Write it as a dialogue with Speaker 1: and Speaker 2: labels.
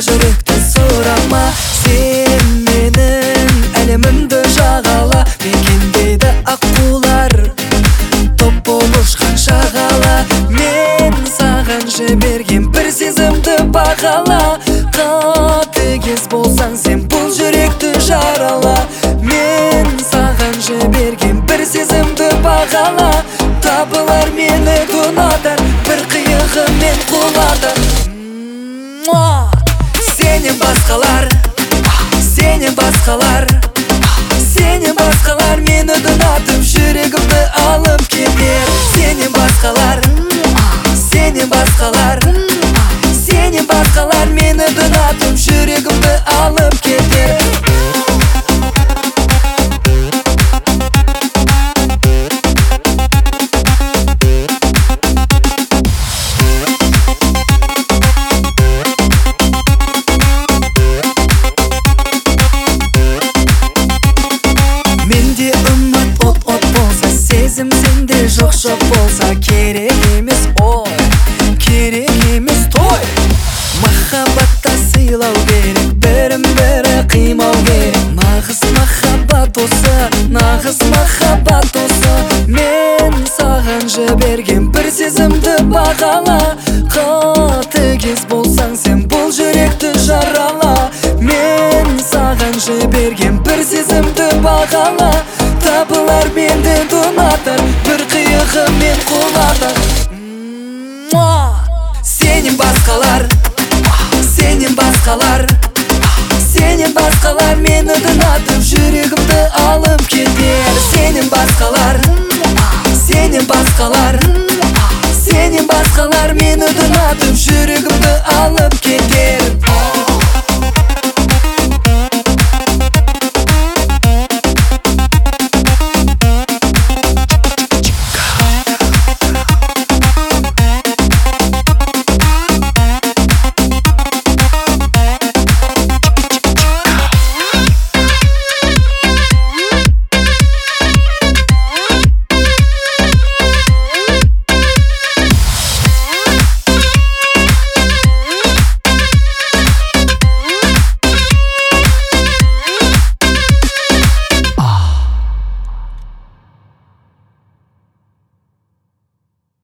Speaker 1: жүректі сұрама. Сен менің әлемімді жағала, мекендейді аққулар, топ болып ұшқан шағала. Мен саған жіберген бір сезімді бағала. Қатыгез болсаң сен бұл жүректі жарала. Мен саған жіберген бір сезімді бағала. Табылар мені тонатар, бір қиығы мен құлатар. Сенен басқалар, сенен басқалар, сенен басқалар мені тонатып жүрегімді алып кетер. Сенен басқалар, сенен басқалар, сенен басқалар мені тонатып жүрегімді алып кетер. Менде үміт от болса, сезім сенде жоқ болса, керек емес ой, керек емес той. Махаббатта сыйлау керек, бірін-бірі қимау керек. Нағыз махаббат осы, нағыз махаббат осы. Мен саған жіберген бір сезімді бағала. Қатыгез болсаң сен бұл жүректі жарала. Мен саған жіберген бір сезімді бағала. Табылар менді тонатар, бір қиығы мен құлатар. Сенен басқалар, сенен басқалар, сенен басқалар мені тонатып жүрегімді алып кетер. Сенен басқалар, сенен басқалар, сенен басқалар мені тонатып жүрегімді алып кетер.